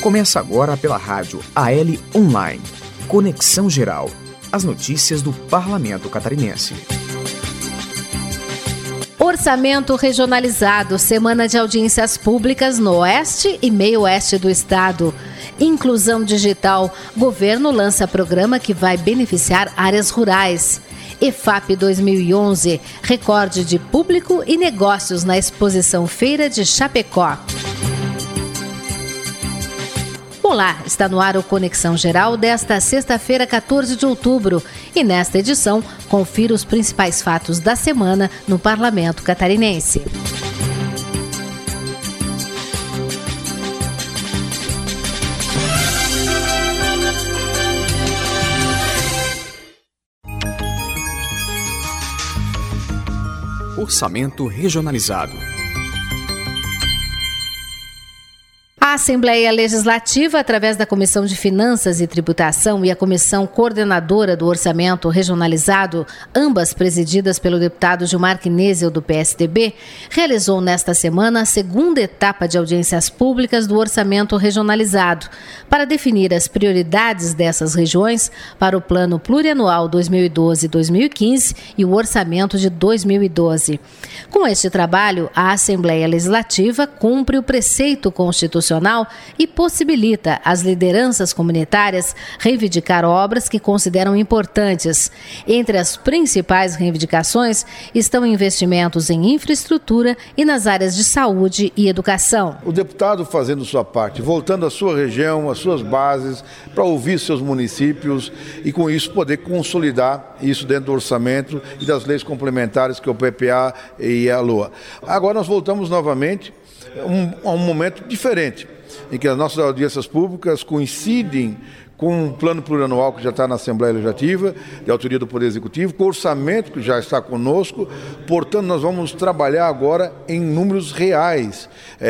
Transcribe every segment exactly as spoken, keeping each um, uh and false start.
Começa agora pela rádio A L Online. Conexão Geral. As notícias do Parlamento Catarinense. Orçamento regionalizado, semana de audiências públicas no oeste e meio oeste do estado. Inclusão digital, governo lança programa que vai beneficiar áreas rurais. EFAP dois mil e onze, recorde de público e negócios na exposição Feira de Chapecó. Olá, está no ar o Conexão Geral desta sexta-feira, quatorze de outubro. E nesta edição, confira os principais fatos da semana no Parlamento Catarinense. Orçamento regionalizado. A Assembleia Legislativa, através da Comissão de Finanças e Tributação e a Comissão Coordenadora do Orçamento Regionalizado, ambas presididas pelo deputado Gilmar Knezel, do P S D B, realizou nesta semana a segunda etapa de audiências públicas do Orçamento Regionalizado, para definir as prioridades dessas regiões para o Plano Plurianual dois mil e doze a dois mil e quinze e o Orçamento de dois mil e doze. Com este trabalho, a Assembleia Legislativa cumpre o preceito constitucional e possibilita às lideranças comunitárias reivindicar obras que consideram importantes. Entre as principais reivindicações estão investimentos em infraestrutura e nas áreas de saúde e educação. O deputado fazendo sua parte, voltando à sua região, às suas bases, para ouvir seus municípios e com isso poder consolidar isso dentro do orçamento e das leis complementares que é o P P A e a LOA. Agora nós voltamos novamente Um, a um momento diferente, em que as nossas audiências públicas coincidem com um plano plurianual que já está na Assembleia Legislativa, de autoria do Poder Executivo, com o orçamento que já está conosco. Portanto, nós vamos trabalhar agora em números reais.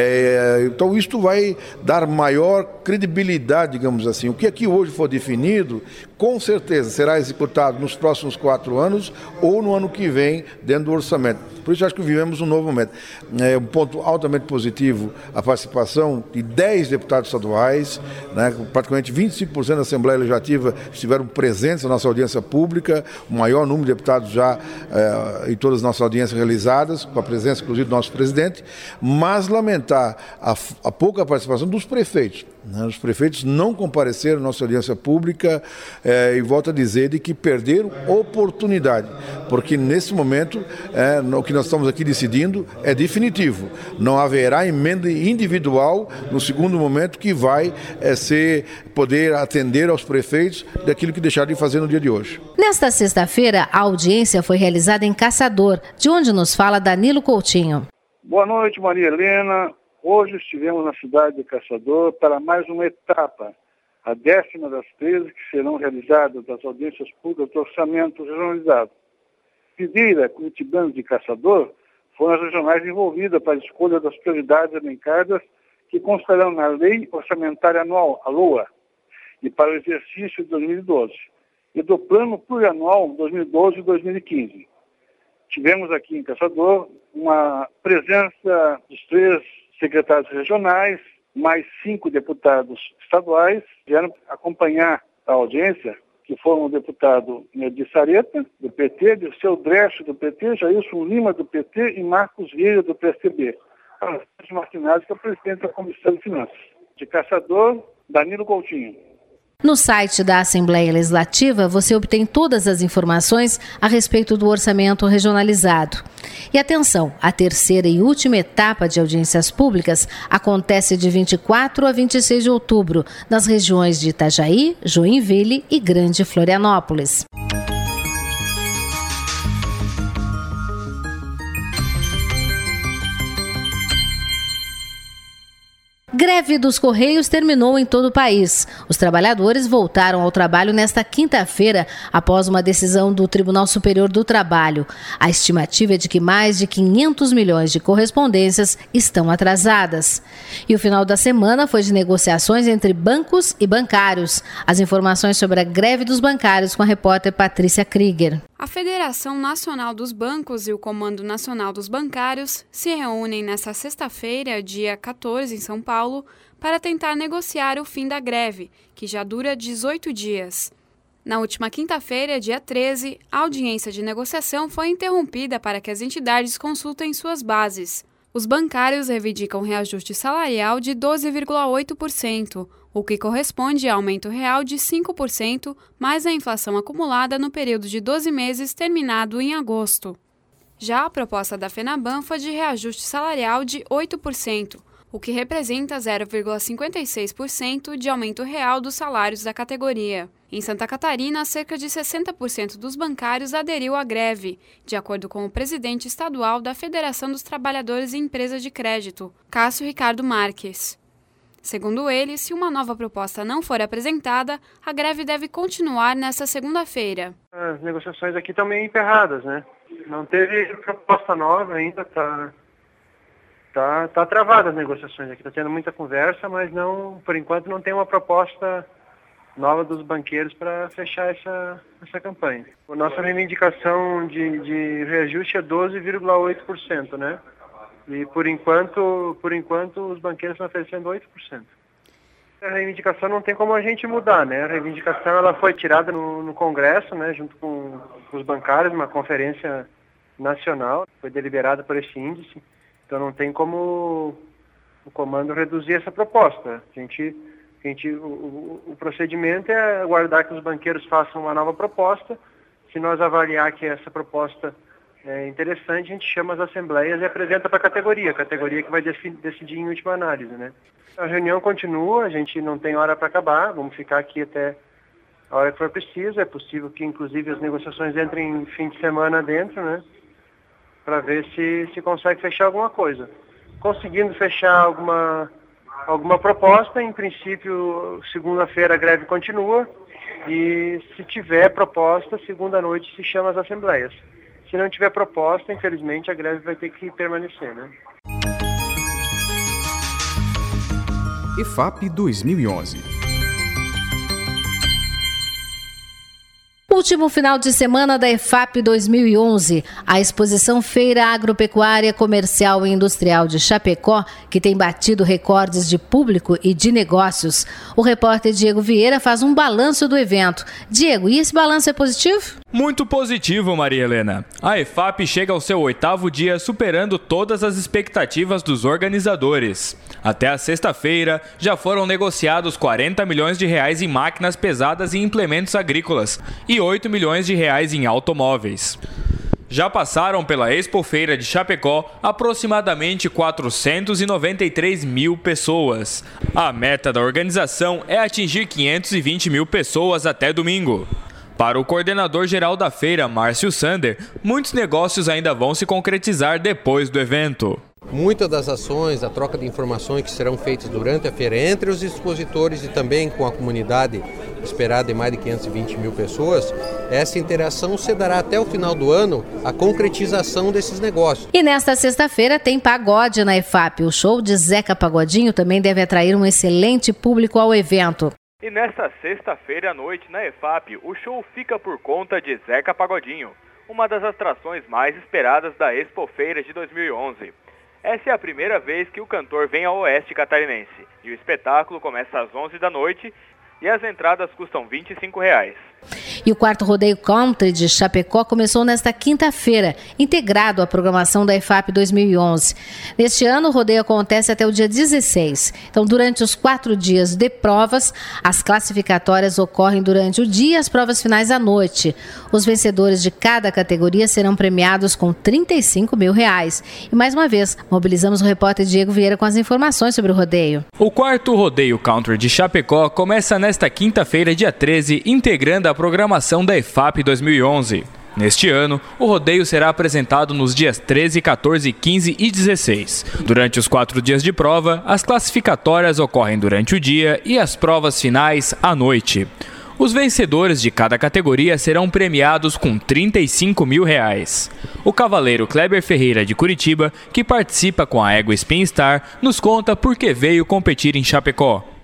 É, então, isto vai dar maior credibilidade, digamos assim. O que aqui hoje for definido, com certeza será executado nos próximos quatro anos ou no ano que vem, dentro do orçamento. Por isso, acho que vivemos um novo momento. É um ponto altamente positivo a participação de dez deputados estaduais, né, praticamente vinte e cinco por cento da Assembleia Legislativa estiveram presentes na nossa audiência pública, o maior número de deputados já eh, em todas as nossas audiências realizadas, com a presença, inclusive, do nosso presidente, mas lamentar a, a pouca participação dos prefeitos. Né? Os prefeitos não compareceram à nossa audiência pública eh, e volto a dizer de que perderam oportunidade, porque nesse momento eh, o que nós estamos aqui decidindo é definitivo. Não haverá emenda individual no segundo momento que vai eh, ser, poder atender aos prefeitos daquilo que deixaram de fazer no dia de hoje. Nesta sexta-feira, a audiência foi realizada em Caçador, de onde nos fala Danilo Coutinho. Boa noite, Maria Helena. Hoje estivemos na cidade de Caçador para mais uma etapa, a décima das treze que serão realizadas das audiências públicas do orçamento regionalizado. Videira, Curitibanos de Caçador foram as regionais envolvidas para a escolha das prioridades elencadas que constarão na Lei Orçamentária Anual, a LOA, e para o exercício de dois mil e doze, e do Plano Plurianual dois mil e doze a dois mil e quinze. Tivemos aqui em Caçador uma presença dos três secretários regionais, mais cinco deputados estaduais, vieram acompanhar a audiência, que foram o deputado de Sareta, do P T, Dirceu Dresch, do P T, Jailson Lima, do P T e Marcos Vieira, do P S D B. Alexandre Martinazzi, que é o presidente da Comissão de Finanças. De Caçador, Danilo Coutinho. No site da Assembleia Legislativa, você obtém todas as informações a respeito do orçamento regionalizado. E atenção, a terceira e última etapa de audiências públicas acontece de vinte e quatro a vinte e seis de outubro, nas regiões de Itajaí, Joinville e Grande Florianópolis. Greve dos Correios terminou em todo o país. Os trabalhadores voltaram ao trabalho nesta quinta-feira, após uma decisão do Tribunal Superior do Trabalho. A estimativa é de que mais de quinhentos milhões de correspondências estão atrasadas. E o final da semana foi de negociações entre bancos e bancários. As informações sobre a greve dos bancários com a repórter Patrícia Krieger. A Federação Nacional dos Bancos e o Comando Nacional dos Bancários se reúnem nesta sexta-feira, dia quatorze, em São Paulo, Paulo para tentar negociar o fim da greve, que já dura dezoito dias. Na última quinta-feira, dia treze, a audiência de negociação foi interrompida para que as entidades consultem suas bases. Os bancários reivindicam reajuste salarial de doze vírgula oito por cento, o que corresponde a aumento real de cinco por cento, mais a inflação acumulada no período de doze meses terminado em agosto. Já a proposta da FENABAN foi de reajuste salarial de oito por cento, o que representa zero vírgula cinquenta e seis por cento de aumento real dos salários da categoria. Em Santa Catarina, cerca de sessenta por cento dos bancários aderiu à greve, de acordo com o presidente estadual da Federação dos Trabalhadores em Empresas de Crédito, Cássio Ricardo Marques. Segundo ele, se uma nova proposta não for apresentada, a greve deve continuar nesta segunda-feira. As negociações aqui estão meio emperradas, né? Não teve proposta nova ainda, está tá, tá travada as negociações aqui, está tendo muita conversa, mas não, por enquanto não tem uma proposta nova dos banqueiros para fechar essa, essa campanha. A nossa reivindicação de, de reajuste é doze vírgula oito por cento, né? E por enquanto, por enquanto os banqueiros estão oferecendo oito por cento. A reivindicação não tem como a gente mudar, né? A reivindicação ela foi tirada no, no Congresso, né, junto com, com os bancários, uma conferência nacional, foi deliberada por esse índice, então não tem como o comando reduzir essa proposta. A gente, a gente, o, o, o procedimento é aguardar que os banqueiros façam uma nova proposta. Se nós avaliar que essa proposta é interessante, a gente chama as assembleias e apresenta para a categoria, a categoria que vai decidir em última análise, né? A reunião continua, a gente não tem hora para acabar, vamos ficar aqui até a hora que for preciso. É possível que, inclusive, as negociações entrem em fim de semana dentro, né? Para ver se se consegue fechar alguma coisa. Conseguindo fechar alguma, alguma proposta, em princípio, segunda-feira a greve continua e, se tiver proposta, segunda noite se chama as assembleias. Se não tiver proposta, infelizmente, a greve vai ter que permanecer, né? E F A P dois mil e onze. Último final de semana da E F A P dois mil e onze, a exposição Feira Agropecuária, Comercial e Industrial de Chapecó, que tem batido recordes de público e de negócios. O repórter Diego Vieira faz um balanço do evento. Diego, e esse balanço é positivo? Muito positivo, Maria Helena. A E F A P chega ao seu oitavo dia superando todas as expectativas dos organizadores. Até a sexta-feira, já foram negociados quarenta milhões de reais em máquinas pesadas e implementos agrícolas e oito milhões de reais em automóveis. Já passaram pela Expofeira de Chapecó aproximadamente quatrocentos e noventa e três mil pessoas. A meta da organização é atingir quinhentos e vinte mil pessoas até domingo. Para o coordenador-geral da feira, Márcio Sander, muitos negócios ainda vão se concretizar depois do evento. Muitas das ações, a troca de informações que serão feitas durante a feira entre os expositores e também com a comunidade esperada de mais de quinhentos e vinte mil pessoas, essa interação se dará até o final do ano a concretização desses negócios. E nesta sexta-feira tem pagode na E F A P. O show de Zeca Pagodinho também deve atrair um excelente público ao evento. E nesta sexta-feira à noite na E F A P, o show fica por conta de Zeca Pagodinho, uma das atrações mais esperadas da Expofeira de dois mil e onze. Essa é a primeira vez que o cantor vem ao oeste catarinense, e o espetáculo começa às onze da noite e as entradas custam vinte e cinco reais. E o quarto Rodeio Country de Chapecó começou nesta quinta-feira, integrado à programação da E F A P dois mil e onze. Neste ano, o rodeio acontece até o dia dezesseis. Então, durante os quatro dias de provas, as classificatórias ocorrem durante o dia e as provas finais à noite. Os vencedores de cada categoria serão premiados com trinta e cinco mil reais. E, mais uma vez, mobilizamos o repórter Diego Vieira com as informações sobre o rodeio. O quarto Rodeio Country de Chapecó começa nesta quinta-feira, dia treze, integrando a programação da E F A P dois mil e onze. Neste ano, o rodeio será apresentado nos dias treze, quatorze, quinze e dezesseis. Durante os quatro dias de prova, as classificatórias ocorrem durante o dia e as provas finais à noite. Os vencedores de cada categoria serão premiados com trinta e cinco mil reais. O cavaleiro Kleber Ferreira de Curitiba, que participa com a égua Spin Star, nos conta por que veio competir em Chapecó.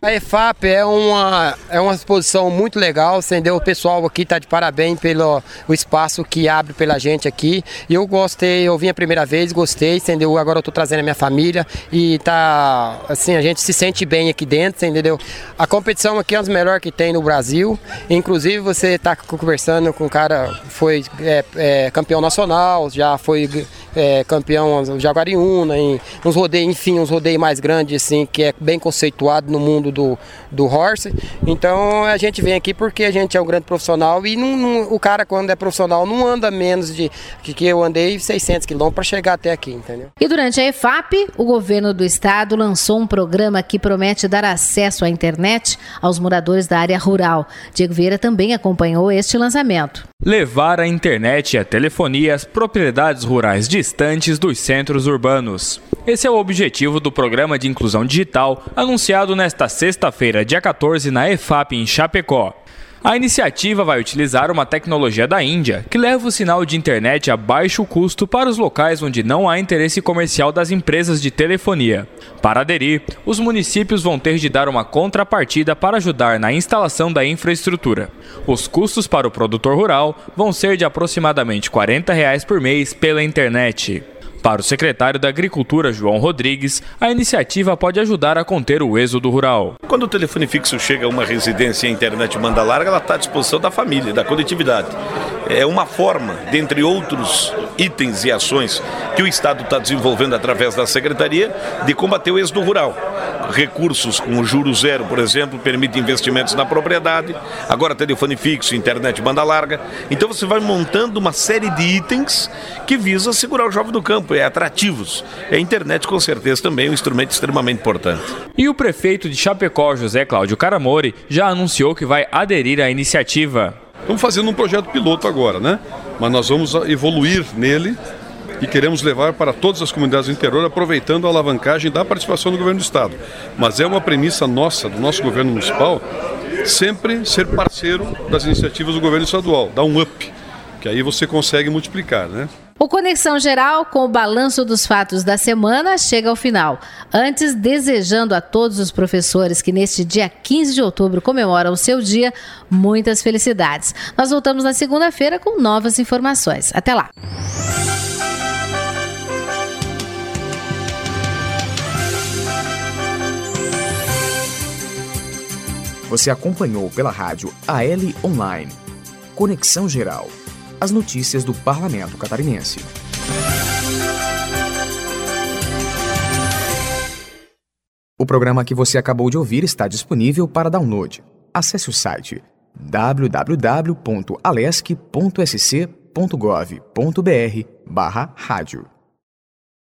A EFAP é uma, é uma exposição muito legal, entendeu? O pessoal aqui está de parabéns pelo o espaço que abre pela gente aqui. Eu gostei, eu vim a primeira vez, gostei, entendeu? Agora eu estou trazendo a minha família e tá, assim, a gente se sente bem aqui dentro, entendeu? A competição aqui é uma das melhores que tem no Brasil. Inclusive você está conversando com um cara que foi é, é, campeão nacional, já foi é, campeão Jaguariúna, em uns rodeios, enfim, uns rodeios mais grandes, assim, que é bem conceituado no mundo do, do horse. Então a gente vem aqui porque a gente é um grande profissional e não, não, o cara quando é profissional não anda menos de que, que eu andei seiscentos quilômetros para chegar até aqui, entendeu? E durante a EFAP, o governo do estado lançou um programa que promete dar acesso à internet aos moradores da área rural. Diego Vieira também acompanhou este lançamento. Levar a internet e a telefonia às propriedades rurais distantes dos centros urbanos. Esse é o objetivo do Programa de Inclusão Digital, anunciado nesta sexta-feira, dia quatorze, na EFAP, em Chapecó. A iniciativa vai utilizar uma tecnologia da Índia, que leva o sinal de internet a baixo custo para os locais onde não há interesse comercial das empresas de telefonia. Para aderir, os municípios vão ter de dar uma contrapartida para ajudar na instalação da infraestrutura. Os custos para o produtor rural vão ser de aproximadamente quarenta reais por mês pela internet. Para o secretário da Agricultura, João Rodrigues, a iniciativa pode ajudar a conter o êxodo rural. Quando o telefone fixo chega a uma residência e a internet banda larga, ela está à disposição da família, da coletividade. É uma forma, dentre outros itens e ações que o Estado está desenvolvendo através da Secretaria, de combater o êxodo rural. Recursos com o juro zero, por exemplo, permitem investimentos na propriedade, agora telefone fixo, internet banda larga. Então você vai montando uma série de itens que visam segurar o jovem do campo, é atrativos. A internet com certeza também é um instrumento extremamente importante. E o prefeito de Chapecó, José Cláudio Caramori, já anunciou que vai aderir à iniciativa. Estamos fazendo um projeto piloto agora, né? Mas nós vamos evoluir nele e queremos levar para todas as comunidades do interior, aproveitando a alavancagem da participação do governo do estado. Mas é uma premissa nossa, do nosso governo municipal, sempre ser parceiro das iniciativas do governo estadual, dar um up, que aí você consegue multiplicar, né? O Conexão Geral, com o balanço dos fatos da semana, chega ao final. Antes, desejando a todos os professores que neste dia quinze de outubro comemoram o seu dia, muitas felicidades. Nós voltamos na segunda-feira com novas informações. Até lá! Você acompanhou pela rádio A L Online. Conexão Geral. As notícias do Parlamento Catarinense. O programa que você acabou de ouvir está disponível para download. Acesse o site w w w ponto alesc ponto s c ponto gov ponto b r barra rádio.